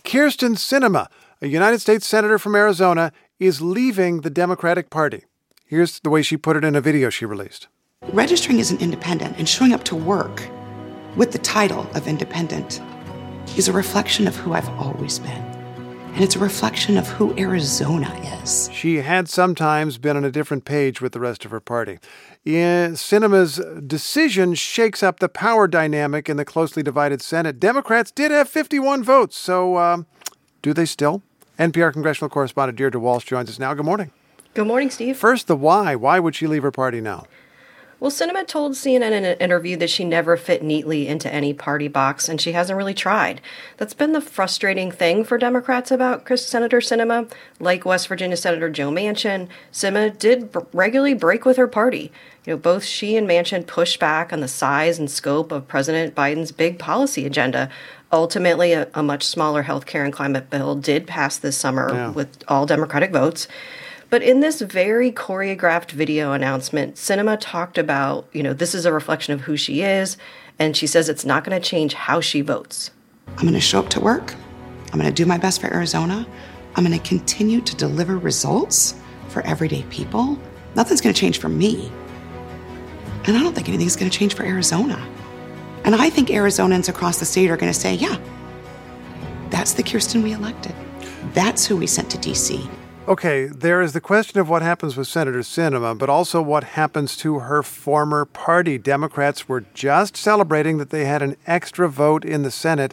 Kyrsten Sinema, a United States Senator from Arizona, is leaving the Democratic Party. Here's the way she put it in a video she released. Registering as an independent and showing up to work with the title of independent is a reflection of who I've always been. And it's a reflection of who Arizona is. She had sometimes been on a different page with the rest of her party. Sinema's decision shakes up the power dynamic in the closely divided Senate. Democrats did have 51 votes, so do they still? NPR congressional correspondent Deirdre Walsh joins us now. Good morning. Good morning, Steve. First, the why. Why would she leave her party now? Well, Sinema told CNN in an interview that she never fit neatly into any party box, and she hasn't really tried. That's been the frustrating thing for Democrats about Senator Sinema. Like West Virginia Senator Joe Manchin, Sinema did regularly break with her party. Both she and Manchin pushed back on the size and scope of President Biden's big policy agenda. Ultimately, a much smaller health care and climate bill did pass this summer with all Democratic votes. But in this very choreographed video announcement, Sinema talked about, this is a reflection of who she is, and she says it's not going to change how she votes. I'm going to show up to work. I'm going to do my best for Arizona. I'm going to continue to deliver results for everyday people. Nothing's going to change for me. And I don't think anything's going to change for Arizona. And I think Arizonans across the state are going to say, yeah, that's the Kyrsten we elected. That's who we sent to D.C. Okay, there is the question of what happens with Senator Sinema, but also what happens to her former party. Democrats were just celebrating that they had an extra vote in the Senate,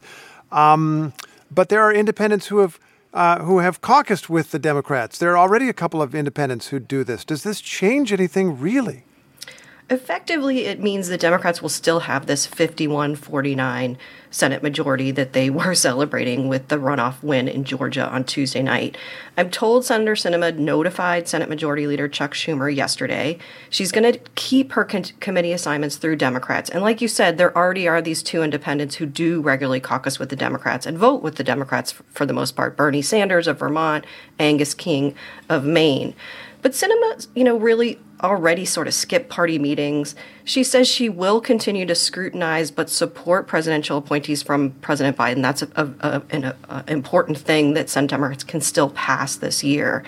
but there are independents who have caucused with the Democrats. There are already a couple of independents who do this. Does this change anything really? Effectively, it means the Democrats will still have this 51-49 Senate majority that they were celebrating with the runoff win in Georgia on Tuesday night. I'm told Senator Sinema notified Senate Majority Leader Chuck Schumer yesterday. She's going to keep her committee assignments through Democrats. And like you said, there already are these two independents who do regularly caucus with the Democrats and vote with the Democrats for the most part. Bernie Sanders of Vermont, Angus King of Maine. But Sinema, really already sort of skipped party meetings. She says she will continue to scrutinize but support presidential appointees from President Biden. That's an important thing that Senate Democrats can still pass this year.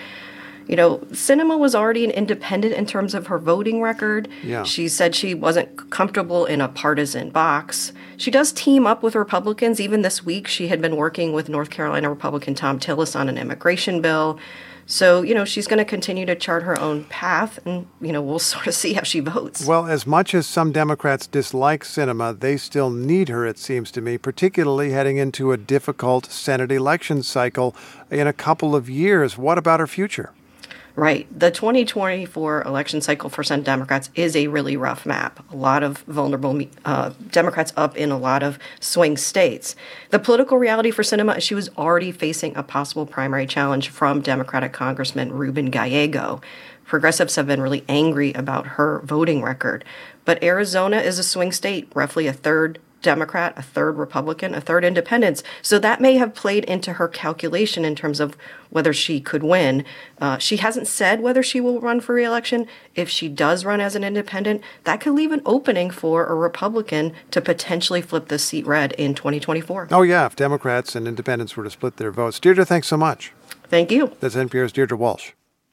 Sinema was already an independent in terms of her voting record. Yeah. She said she wasn't comfortable in a partisan box. She does team up with Republicans. Even this week, she had been working with North Carolina Republican Tom Tillis on an immigration bill. So, she's going to continue to chart her own path, and, we'll sort of see how she votes. Well, as much as some Democrats dislike Sinema, they still need her, it seems to me, particularly heading into a difficult Senate election cycle in a couple of years. What about her future? Right. The 2024 election cycle for Senate Democrats is a really rough map. A lot of vulnerable Democrats up in a lot of swing states. The political reality for Sinema is she was already facing a possible primary challenge from Democratic Congressman Ruben Gallego. Progressives have been really angry about her voting record. But Arizona is a swing state, roughly a third Democrat, a third Republican, a third independent. So that may have played into her calculation in terms of whether she could win. She hasn't said whether she will run for re-election. If she does run as an independent, that could leave an opening for a Republican to potentially flip the seat red in 2024. Oh, yeah, if Democrats and independents were to split their votes. Deirdre, thanks so much. Thank you. That's NPR's Deirdre Walsh.